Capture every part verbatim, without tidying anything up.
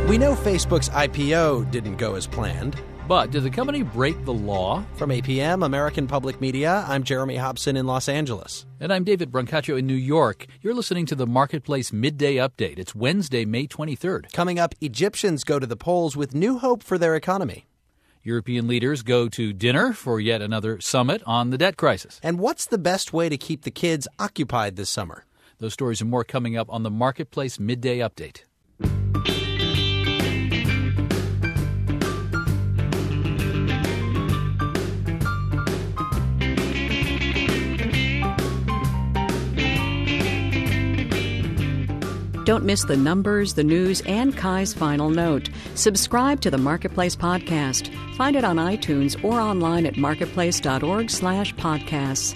We know Facebook's I P O didn't go as planned. But did the company break the law? From A P M, American Public Media, I'm Jeremy Hobson in Los Angeles. And I'm David Brancaccio in New York. You're listening to the Marketplace Midday Update. It's Wednesday, May twenty-third. Coming up, Egyptians go to the polls with new hope for their economy. European leaders go to dinner for yet another summit on the debt crisis. And what's the best way to keep the kids occupied this summer? Those stories and more coming up on the Marketplace Midday Update. Don't miss the numbers, the news, and Kai's final note. Subscribe to the Marketplace Podcast. Find it on iTunes or online at marketplace.org slash podcasts.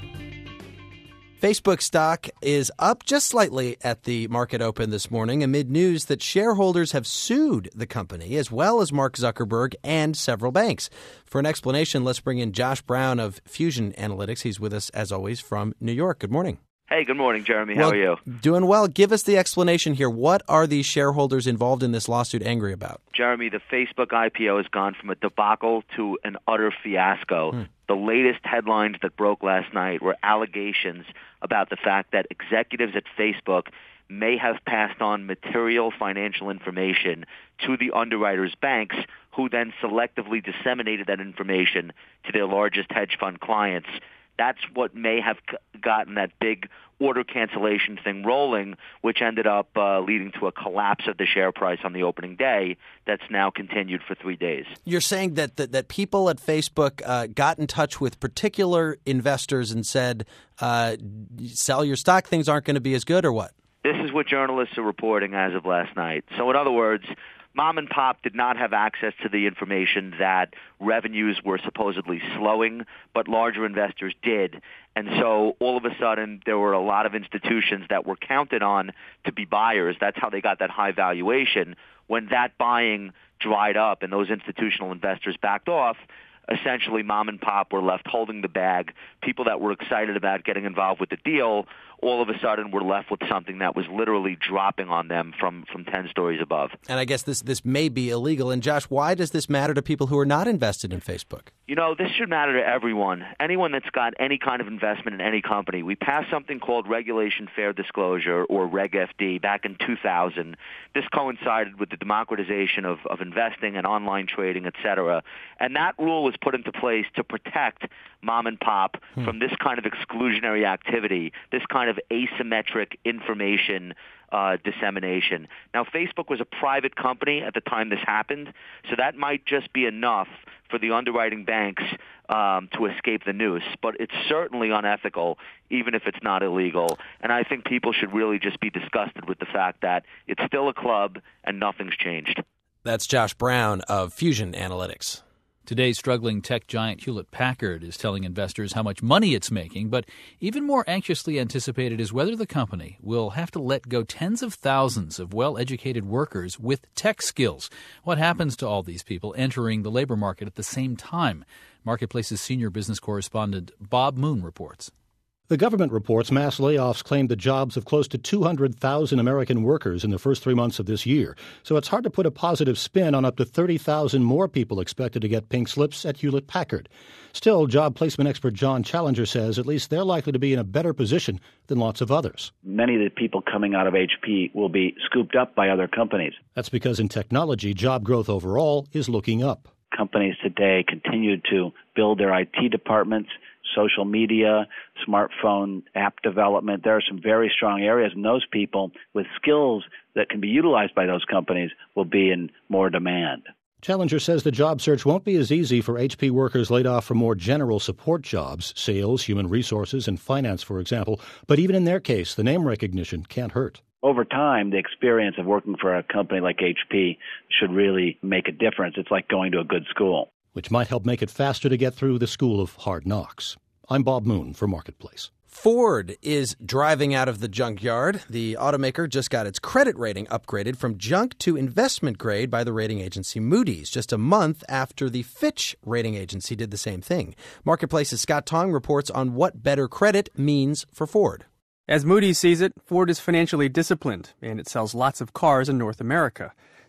Facebook stock is up just slightly at the market open this morning amid news that shareholders have sued the company as well as Mark Zuckerberg and several banks. For an explanation, let's bring in Josh Brown of Fusion Analytics. He's with us, as always, from New York. Good morning. Hey, good morning, Jeremy. Well, how are you? Doing well. Give us the explanation here. What are these shareholders involved in this lawsuit angry about? Jeremy, the Facebook I P O has gone from a debacle to an utter fiasco. Hmm. The latest headlines that broke last night were allegations about the fact that executives at Facebook may have passed on material financial information to the underwriters' banks, who then selectively disseminated that information to their largest hedge fund clients. That's what may have gotten that big order cancellation thing rolling, which ended up uh, leading to a collapse of the share price on the opening day that's now continued for three days. You're saying that that, that people at Facebook uh, got in touch with particular investors and said, uh, sell your stock, things aren't going to be as good, or what? This is what journalists are reporting as of last night. So in other words, Mom and Pop did not have access to the information that revenues were supposedly slowing, but larger investors did. And so all of a sudden, there were a lot of institutions that were counted on to be buyers. That's how they got that high valuation. When that buying dried up and those institutional investors backed off, essentially Mom and Pop were left holding the bag. People that were excited about getting involved with the deal all of a sudden were left with something that was literally dropping on them from, from ten stories above. And I guess this, this may be illegal. And Josh, why does this matter to people who are not invested in Facebook? You know, this should matter to everyone, anyone that's got any kind of investment in any company. We passed something called Regulation Fair Disclosure, or Reg F D, back in two thousand. This coincided with the democratization of, of investing and online trading, et cetera. And that rule was put into place to protect Mom and Pop hmm. from this kind of exclusionary activity, this kind of asymmetric information uh, dissemination. Now, Facebook was a private company at the time this happened, so that might just be enough for the underwriting banks um, to escape the noose. But it's certainly unethical, even if it's not illegal. And I think people should really just be disgusted with the fact that it's still a club and nothing's changed. That's Josh Brown of Fusion Analytics. Today's struggling tech giant Hewlett-Packard is telling investors how much money it's making, but even more anxiously anticipated is whether the company will have to let go tens of thousands of well-educated workers with tech skills. What happens to all these people entering the labor market at the same time? Marketplace's senior business correspondent Bob Moon reports. The government reports mass layoffs claimed the jobs of close to two hundred thousand American workers in the first three months of this year. So it's hard to put a positive spin on up to thirty thousand more people expected to get pink slips at Hewlett-Packard. Still, job placement expert John Challenger says at least they're likely to be in a better position than lots of others. Many of the people coming out of H P will be scooped up by other companies. That's because in technology, job growth overall is looking up. Companies today continue to build their I T departments, social media, smartphone app development. There are some very strong areas, and those people with skills that can be utilized by those companies will be in more demand. Challenger says the job search won't be as easy for H P workers laid off from more general support jobs, sales, human resources, and finance, for example. But even in their case, the name recognition can't hurt. Over time, the experience of working for a company like H P should really make a difference. It's like going to a good school. Which might help make it faster to get through the school of hard knocks. I'm Bob Moon for Marketplace. Ford is driving out of the junkyard. The automaker just got its credit rating upgraded from junk to investment grade by the rating agency Moody's, just a month after the Fitch rating agency did the same thing. Marketplace's Scott Tong reports on what better credit means for Ford. As Moody's sees it, Ford is financially disciplined, and it sells lots of cars in North America.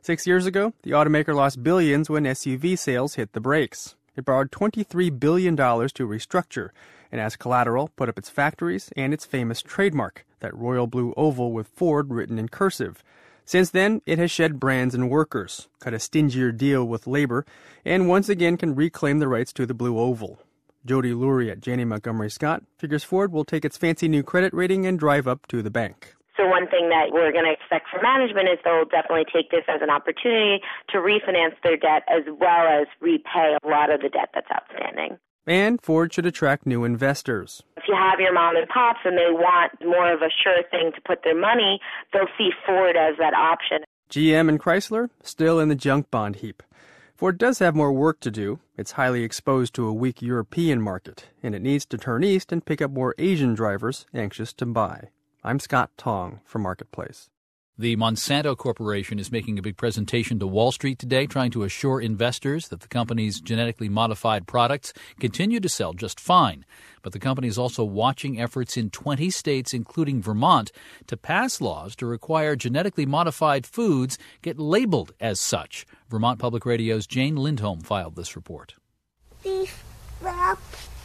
Six years ago, the automaker lost billions when S U V sales hit the brakes. It borrowed twenty-three billion dollars to restructure, and as collateral, put up its factories and its famous trademark, that royal blue oval with Ford written in cursive. Since then, it has shed brands and workers, cut a stingier deal with labor, and once again can reclaim the rights to the blue oval. Jody Lurie at Janney Montgomery Scott figures Ford will take its fancy new credit rating and drive up to the bank. So one thing that we're going to expect from management is they'll definitely take this as an opportunity to refinance their debt as well as repay a lot of the debt that's outstanding. And Ford should attract new investors. If you have your mom and pops and they want more of a sure thing to put their money, they'll see Ford as that option. G M and Chrysler still in the junk bond heap. Ford does have more work to do. It's highly exposed to a weak European market, and it needs to turn east and pick up more Asian drivers anxious to buy. I'm Scott Tong for Marketplace. The Monsanto Corporation is making a big presentation to Wall Street today, trying to assure investors that the company's genetically modified products continue to sell just fine. But the company is also watching efforts in twenty states, including Vermont, to pass laws to require genetically modified foods get labeled as such. Vermont Public Radio's Jane Lindholm filed this report. Beef, now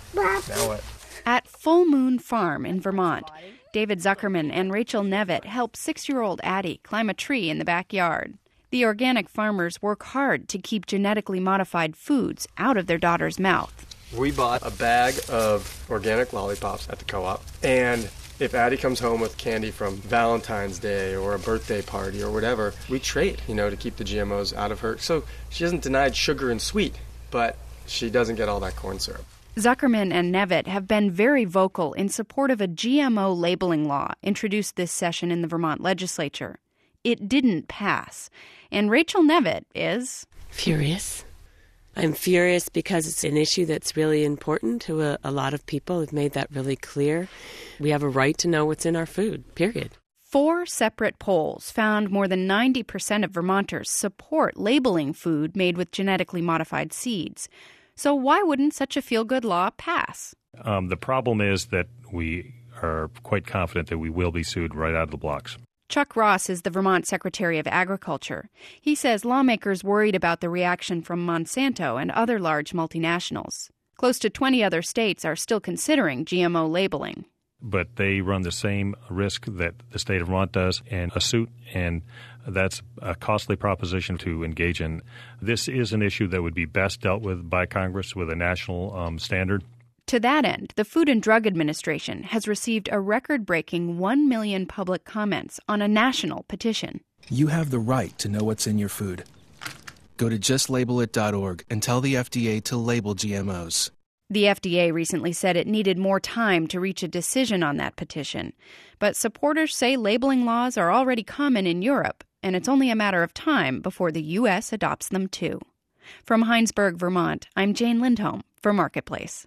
what? At Full Moon Farm in Vermont, David Zuckerman and Rachel Nevitt help six-year-old Addie climb a tree in the backyard. The organic farmers work hard to keep genetically modified foods out of their daughter's mouth. We bought a bag of organic lollipops at the co-op, and if Addie comes home with candy from Valentine's Day or a birthday party or whatever, we trade, you know, to keep the G M Os out of her. So she isn't denied sugar and sweet, but she doesn't get all that corn syrup. Zuckerman and Nevitt have been very vocal in support of a G M O labeling law introduced this session in the Vermont legislature. It didn't pass, and Rachel Nevitt is furious. I'm furious because it's an issue that's really important to a, a lot of people. We've made that really clear. We have a right to know what's in our food, period. Four separate polls found more than ninety percent of Vermonters support labeling food made with genetically modified seeds. So why wouldn't such a feel-good law pass? Um, the problem is that we are quite confident that we will be sued right out of the blocks. Chuck Ross is the Vermont Secretary of Agriculture. He says lawmakers worried about the reaction from Monsanto and other large multinationals. Close to twenty other states are still considering G M O labeling. But they run the same risk that the state of Vermont does in a suit, and that's a costly proposition to engage in. This is an issue that would be best dealt with by Congress with a national um, standard. To that end, the Food and Drug Administration has received a record-breaking one million public comments on a national petition. You have the right to know what's in your food. Go to just label it dot org and tell the F D A to label G M Os. The F D A recently said it needed more time to reach a decision on that petition. But supporters say labeling laws are already common in Europe, and it's only a matter of time before the U S adopts them too. From Heinsberg, Vermont, I'm Jane Lindholm for Marketplace.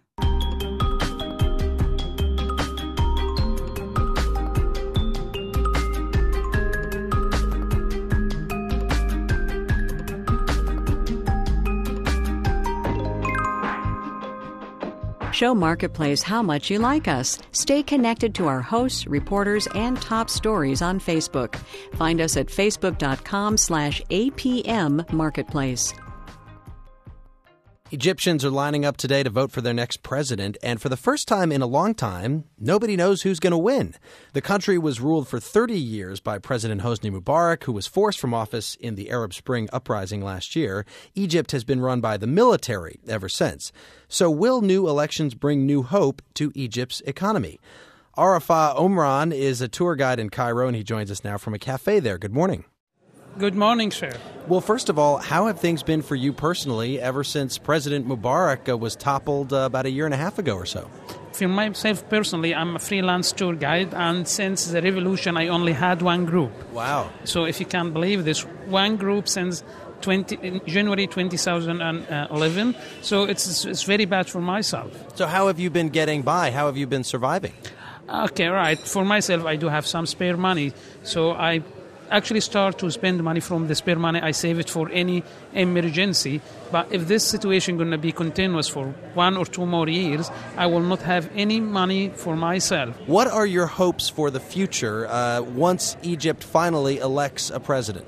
Show Marketplace how much you like us. Stay connected to our hosts, reporters, and top stories on Facebook. Find us at facebook.com slash APM Marketplace. Egyptians are lining up today to vote for their next president, and for the first time in a long time, nobody knows who's going to win. The country was ruled for thirty years by President Hosni Mubarak, who was forced from office in the Arab Spring uprising last year. Egypt has been run by the military ever since. So will new elections bring new hope to Egypt's economy? Arafah Omran is a tour guide in Cairo, and he joins us now from a cafe there. Good morning. Good morning, sir. Well, first of all, how have things been for you personally ever since President Mubarak uh, was toppled uh, about a year and a half ago or so? For myself personally, I'm a freelance tour guide, and since the revolution, I only had one group. Wow. So if you can't believe this, one group since twenty, January twenty eleven. So it's, it's very bad for myself. So how have you been getting by? How have you been surviving? Okay, right. For myself, I do have some spare money, so I actually start to spend money from the spare money. I save it for any emergency. But if this situation going to be continuous for one or two more years, I will not have any money for myself. What are your hopes for the future uh, once Egypt finally elects a president?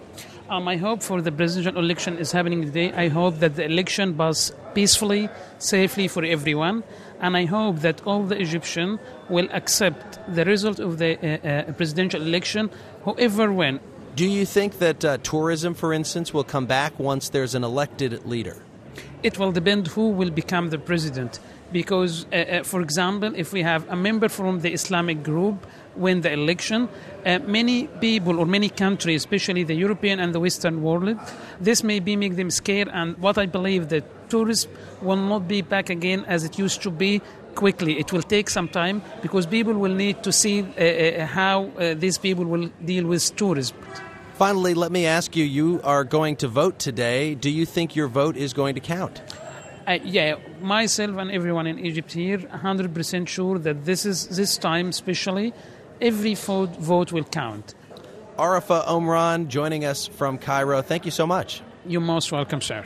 Uh, my hope for the presidential election is happening today. I hope that the election passes peacefully, safely for everyone. And I hope that all the Egyptians will accept the result of the uh, uh, presidential election, whoever wins. Do you think that uh, tourism, for instance, will come back once there's an elected leader? It will depend who will become the president. Because, uh, uh, for example, if we have a member from the Islamic group win the election, uh, many people or many countries, especially the European and the Western world, this may be make them scared. And what I believe that tourism will not be back again as it used to be quickly. It will take some time because people will need to see uh, uh, how uh, these people will deal with tourism. Finally, let me ask you, you are going to vote today. Do you think your vote is going to count? Uh, yeah, myself and everyone in Egypt here, one hundred percent sure that this is this time especially, every vote, vote will count. Arafa Omran joining us from Cairo. Thank you so much. You're most welcome, sir.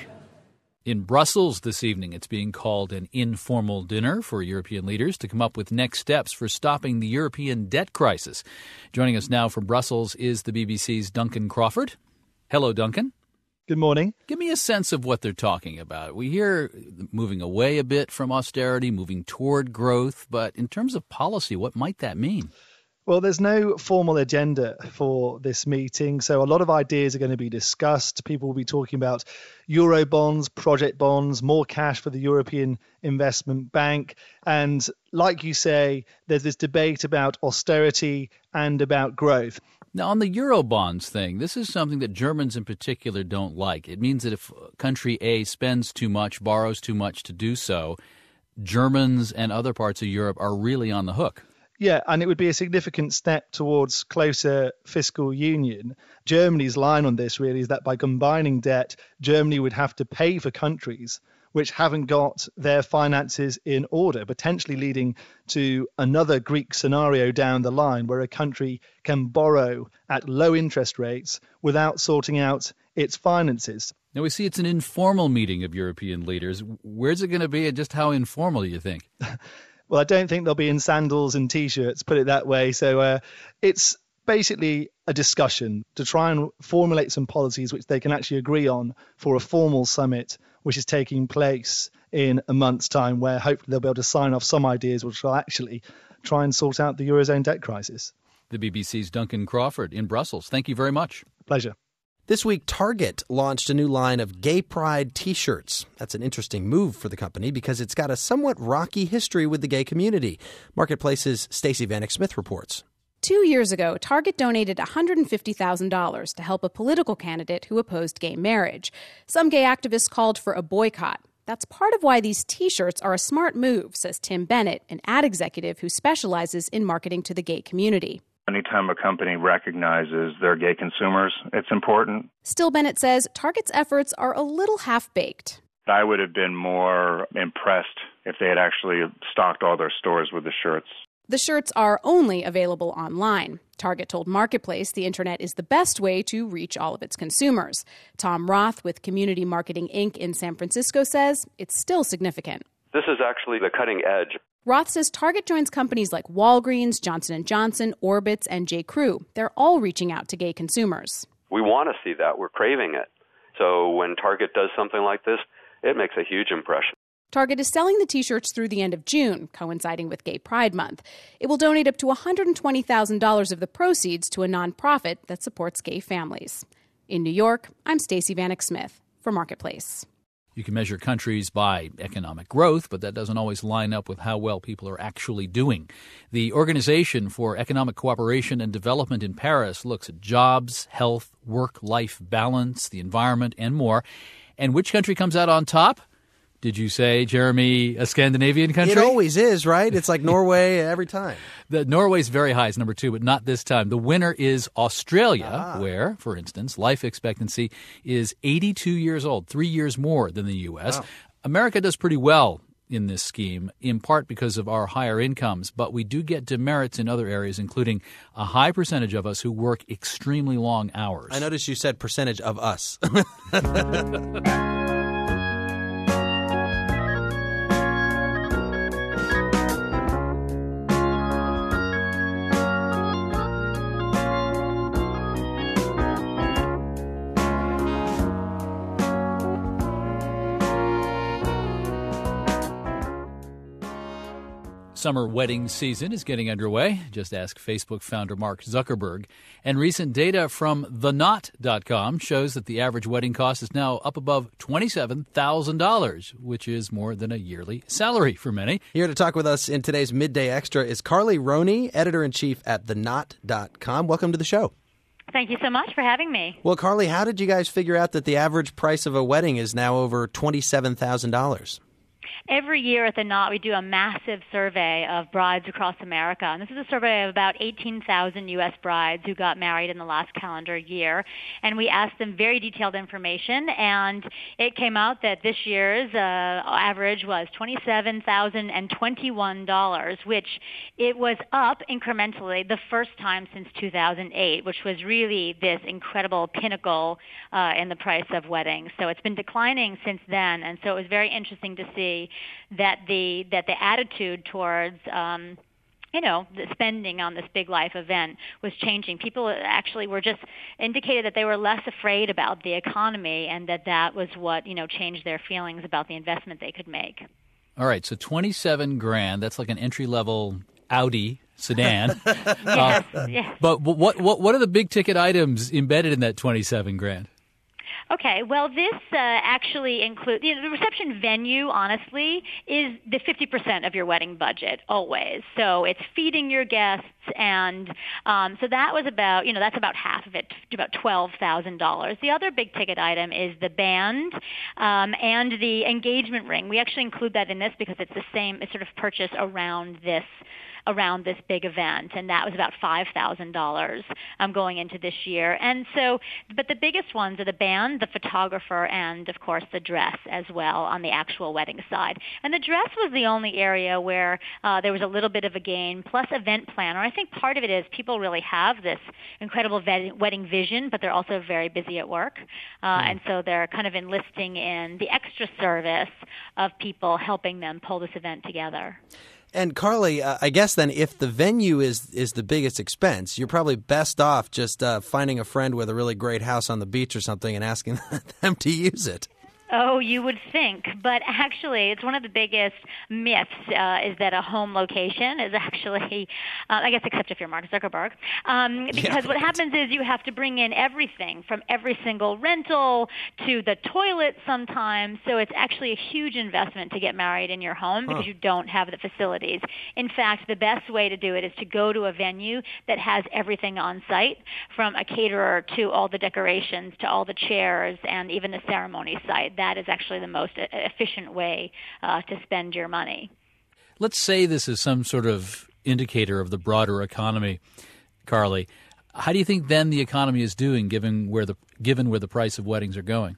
In Brussels this evening, it's being called an informal dinner for European leaders to come up with next steps for stopping the European debt crisis. Joining us now from Brussels is the B B C's Duncan Crawford. Hello, Duncan. Good morning. Give me a sense of what they're talking about. We hear moving away a bit from austerity, moving toward growth, but in terms of policy, what might that mean? Well, there's no formal agenda for this meeting, so a lot of ideas are going to be discussed. People will be talking about Euro bonds, project bonds, more cash for the European Investment Bank. And like you say, there's this debate about austerity and about growth. Now, on the Eurobonds thing, this is something that Germans in particular don't like. It means that if country A spends too much, borrows too much to do so, Germans and other parts of Europe are really on the hook. Yeah, and it would be a significant step towards closer fiscal union. Germany's line on this really is that by combining debt, Germany would have to pay for countries which haven't got their finances in order, potentially leading to another Greek scenario down the line where a country can borrow at low interest rates without sorting out its finances. Now, we see it's an informal meeting of European leaders. Where's it going to be and just how informal do you think? Well, I don't think they'll be in sandals and T-shirts, put it that way. So uh, it's basically a discussion to try and formulate some policies which they can actually agree on for a formal summit, which is taking place in a month's time, where hopefully they'll be able to sign off some ideas which will actually try and sort out the Eurozone debt crisis. The B B C's Duncan Crawford in Brussels. Thank you very much. Pleasure. This week, Target launched a new line of Gay Pride T-shirts. That's an interesting move for the company because it's got a somewhat rocky history with the gay community. Marketplace's Stacey Vanek Smith reports. Two years ago, Target donated one hundred fifty thousand dollars to help a political candidate who opposed gay marriage. Some gay activists called for a boycott. That's part of why these T-shirts are a smart move, says Tim Bennett, an ad executive who specializes in marketing to the gay community. Anytime a company recognizes their gay consumers, it's important. Still, Bennett says Target's efforts are a little half-baked. I would have been more impressed if they had actually stocked all their stores with the shirts. The shirts are only available online. Target told Marketplace the internet is the best way to reach all of its consumers. Tom Roth with Community Marketing Incorporated in San Francisco says it's still significant. This is actually the cutting edge. Roth says Target joins companies like Walgreens, Johnson and Johnson, Orbitz, and J. Crew. They're all reaching out to gay consumers. We want to see that. We're craving it. So when Target does something like this, it makes a huge impression. Target is selling the T-shirts through the end of June, coinciding with Gay Pride Month. It will donate up to one hundred twenty thousand dollars of the proceeds to a nonprofit that supports gay families. In New York, I'm Stacey Vanek Smith for Marketplace. You can measure countries by economic growth, but that doesn't always line up with how well people are actually doing. The Organization for Economic Cooperation and Development in Paris looks at jobs, health, work-life balance, the environment, and more. And which country comes out on top? Did you say, Jeremy, a Scandinavian country? It always is, right? It's like Norway every time. The Norway's very high, is number two, but not this time. The winner is Australia, ah. where, for instance, life expectancy is eighty-two years old, three years more than the U S. Wow. America does pretty well in this scheme, in part because of our higher incomes, but we do get demerits in other areas, including a high percentage of us who work extremely long hours. I noticed you said percentage of us. Summer wedding season is getting underway. Just ask Facebook founder Mark Zuckerberg. And recent data from the knot dot com shows that the average wedding cost is now up above twenty-seven thousand dollars, which is more than a yearly salary for many. Here to talk with us in today's Midday Extra is Carly Roney, editor-in-chief at the knot dot com. Welcome to the show. Thank you so much for having me. Well, Carly, how did you guys figure out that the average price of a wedding is now over twenty-seven thousand dollars? Every year at the Knot, we do a massive survey of brides across America. And this is a survey of about eighteen thousand U S brides who got married in the last calendar year. And we asked them very detailed information. And it came out that this year's uh, average was twenty-seven thousand twenty-one dollars, which it was up incrementally the first time since two thousand eight, which was really this incredible pinnacle uh, in the price of weddings. So it's been declining since then. And so it was very interesting to see that the that the attitude towards um, you know, the spending on this big life event was changing. People actually were just indicated that they were less afraid about the economy, and that that was what, you know, changed their feelings about the investment they could make. All right, so twenty-seven grand, that's like an entry-level Audi sedan. yes, uh, yes. But what what what are the big ticket items embedded in that twenty-seven grand? Okay, well, this uh, actually includes, you know, the reception venue, honestly, is the fifty percent of your wedding budget, always. So it's feeding your guests, and um, so that was about, you know, that's about half of it, about twelve thousand dollars. The other big ticket item is the band um, and the engagement ring. We actually include that in this because it's the same, it's sort of purchase around this around this big event, and that was about five thousand dollars um, going into this year. And so, but the biggest ones are the band, the photographer, and, of course, the dress as well on the actual wedding side. And the dress was the only area where uh, there was a little bit of a gain, plus event planner. I think part of it is people really have this incredible vet- wedding vision, but they're also very busy at work. Uh, mm. And so they're kind of enlisting in the extra service of people helping them pull this event together. And Carly, uh, I guess then if the venue is is the biggest expense, you're probably best off just uh, finding a friend with a really great house on the beach or something and asking them to use it. Oh, you would think, but actually, it's one of the biggest myths uh, is that a home location is actually, uh, I guess, except if you're Mark Zuckerberg, um, because yeah, what happens is you have to bring in everything from every single rental to the toilet sometimes. So it's actually a huge investment to get married in your home because huh. you don't have the facilities. In fact, the best way to do it is to go to a venue that has everything on site, from a caterer to all the decorations to all the chairs and even the ceremony site. That is actually the most efficient way uh, to spend your money. Let's say this is some sort of indicator of the broader economy, Carly. How do you think then the economy is doing, given where the given where the price of weddings are going?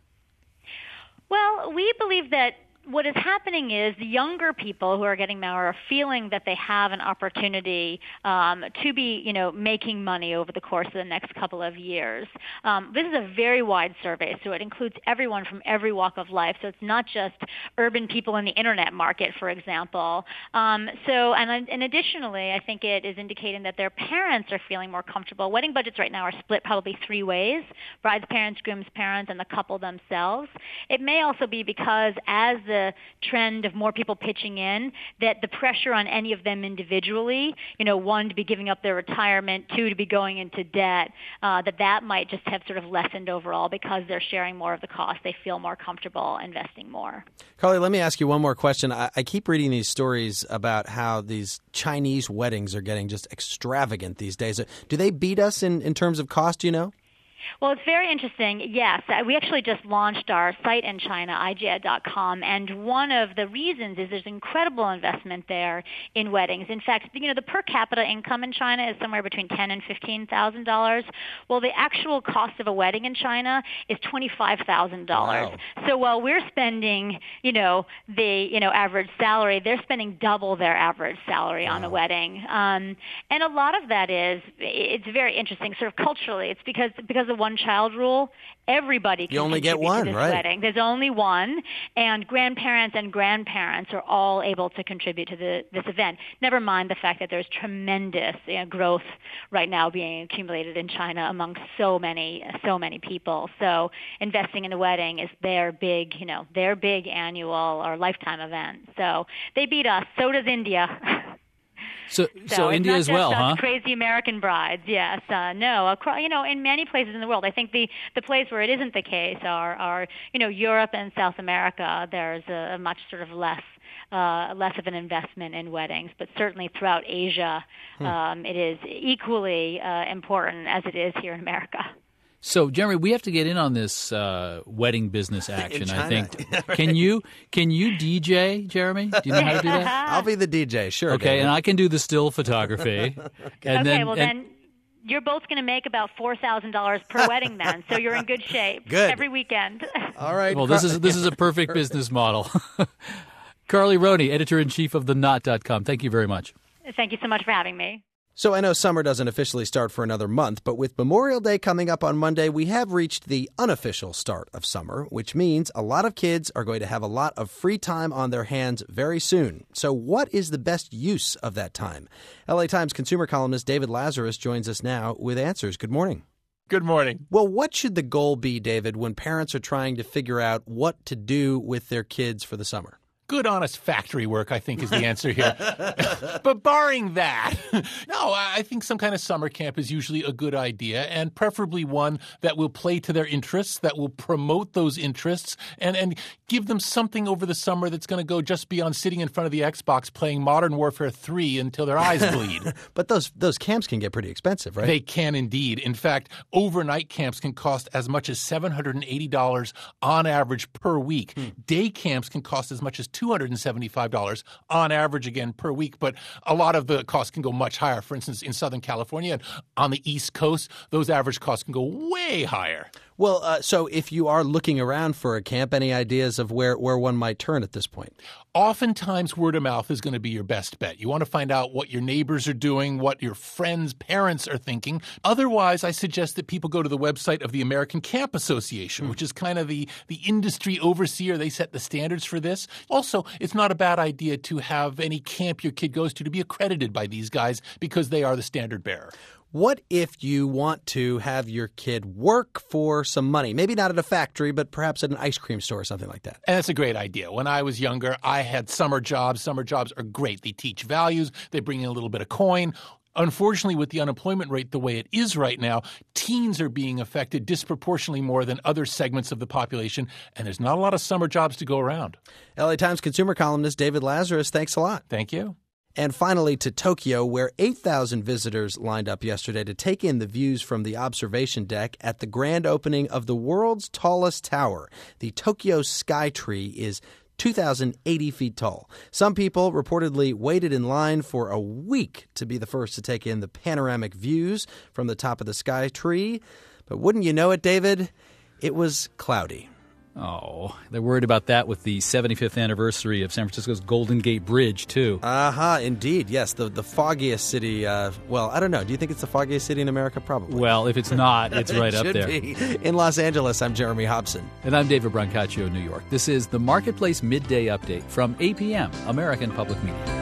Well, we believe that what is happening is the younger people who are getting married are feeling that they have an opportunity um, to be, you know, making money over the course of the next couple of years. Um, this is a very wide survey, so it includes everyone from every walk of life. So it's not just urban people in the internet market, for example. Um, so, and, and additionally, I think it is indicating that their parents are feeling more comfortable. Wedding budgets right now are split probably three ways: bride's parents, groom's parents, and the couple themselves. It may also be because as the the trend of more people pitching in, that the pressure on any of them individually, you know, one, to be giving up their retirement, two, to be going into debt, uh, that that might just have sort of lessened overall because they're sharing more of the cost. They feel more comfortable investing more. Carly, let me ask you one more question. I, I keep reading these stories about how these Chinese weddings are getting just extravagant these days. Do they beat us in, in terms of cost, do you know? Well, it's very interesting. Yes, we actually just launched our site in China, I J I A dot com, and one of the reasons is there's incredible investment there in weddings. In fact, you know, the per capita income in China is somewhere between ten thousand dollars and fifteen thousand dollars. Well, the actual cost of a wedding in China is twenty-five thousand dollars. Wow. So while we're spending, you know, the you know average salary, they're spending double their average salary wow. on a wedding. Um, and a lot of that is, it's very interesting, sort of culturally. It's because because the one-child rule, everybody can you only get one, to this right? wedding. There's only one, and grandparents and grandparents are all able to contribute to the, this event. Never mind the fact that there's tremendous you know, growth right now being accumulated in China among so many, so many people. So investing in a wedding is their big, you know, their big annual or lifetime event. So they beat us. So does India. So, so, so India as well, huh? huh? Crazy American brides, yes. Uh, no, across, you know, in many places in the world. I think the, the place where it isn't the case are, are, you know, Europe and South America. There's a, a much sort of less uh, less of an investment in weddings, but certainly throughout Asia, hmm. um, it is equally uh, important as it is here in America. So, Jeremy, we have to get in on this uh, wedding business action, China, I think. right. Can you can you D J, Jeremy? Do you know how to do that? I'll be the D J, sure. Okay, David. and I can do the still photography. And okay, then, well and, then you're both going to make about four thousand dollars per wedding then, so you're in good shape. Good. Every weekend. All right. Well, this is this is a perfect business model. Carly Roney, editor-in-chief of the knot dot com. Thank you very much. Thank you so much for having me. So I know summer doesn't officially start for another month, but with Memorial Day coming up on Monday, we have reached the unofficial start of summer, which means a lot of kids are going to have a lot of free time on their hands very soon. So what is the best use of that time? L A Times consumer columnist David Lazarus joins us now with answers. Good morning. Good morning. Well, what should the goal be, David, when parents are trying to figure out what to do with their kids for the summer? Good, honest factory work, I think, is the answer here. But barring that, no, I think some kind of summer camp is usually a good idea, and preferably one that will play to their interests, that will promote those interests, and, and give them something over the summer that's going to go just beyond sitting in front of the Xbox playing Modern Warfare three until their eyes bleed. But those those camps can get pretty expensive, right? They can indeed. In fact, overnight camps can cost as much as seven hundred eighty dollars on average per week. Hmm. Day camps can cost as much as two hundred seventy-five dollars on average again per week, but a lot of the costs can go much higher. For instance, in Southern California and on the East Coast, those average costs can go way higher. Well, uh, so if you are looking around for a camp, any ideas of where, where one might turn at this point? Oftentimes, word of mouth is going to be your best bet. You want to find out what your neighbors are doing, what your friends' parents are thinking. Otherwise, I suggest that people go to the website of the American Camp Association, mm. which is kind of the, the industry overseer. They set the standards for this. Also, it's not a bad idea to have any camp your kid goes to to be accredited by these guys because they are the standard bearer. What if you want to have your kid work for some money? Maybe not at a factory, but perhaps at an ice cream store or something like that. And that's a great idea. When I was younger, I had summer jobs. Summer jobs are great. They teach values. They bring in a little bit of coin. Unfortunately, with the unemployment rate the way it is right now, teens are being affected disproportionately more than other segments of the population, and there's not a lot of summer jobs to go around. L A Times consumer columnist David Lazarus, thanks a lot. Thank you. And finally to Tokyo, where eight thousand visitors lined up yesterday to take in the views from the observation deck at the grand opening of the world's tallest tower. The Tokyo Skytree is two thousand eighty feet tall. Some people reportedly waited in line for a week to be the first to take in the panoramic views from the top of the Skytree. But wouldn't you know it, David? It was cloudy. Oh, they're worried about that with the seventy-fifth anniversary of San Francisco's Golden Gate Bridge, too. Uh-huh, indeed. Yes, the, the foggiest city. Uh, well, I don't know. Do you think it's the foggiest city in America? Probably. Well, if it's not, it's right it up should there. Be. In Los Angeles, I'm Jeremy Hobson. And I'm David Brancaccio, New York. This is the Marketplace Midday Update from A P M, American Public Media.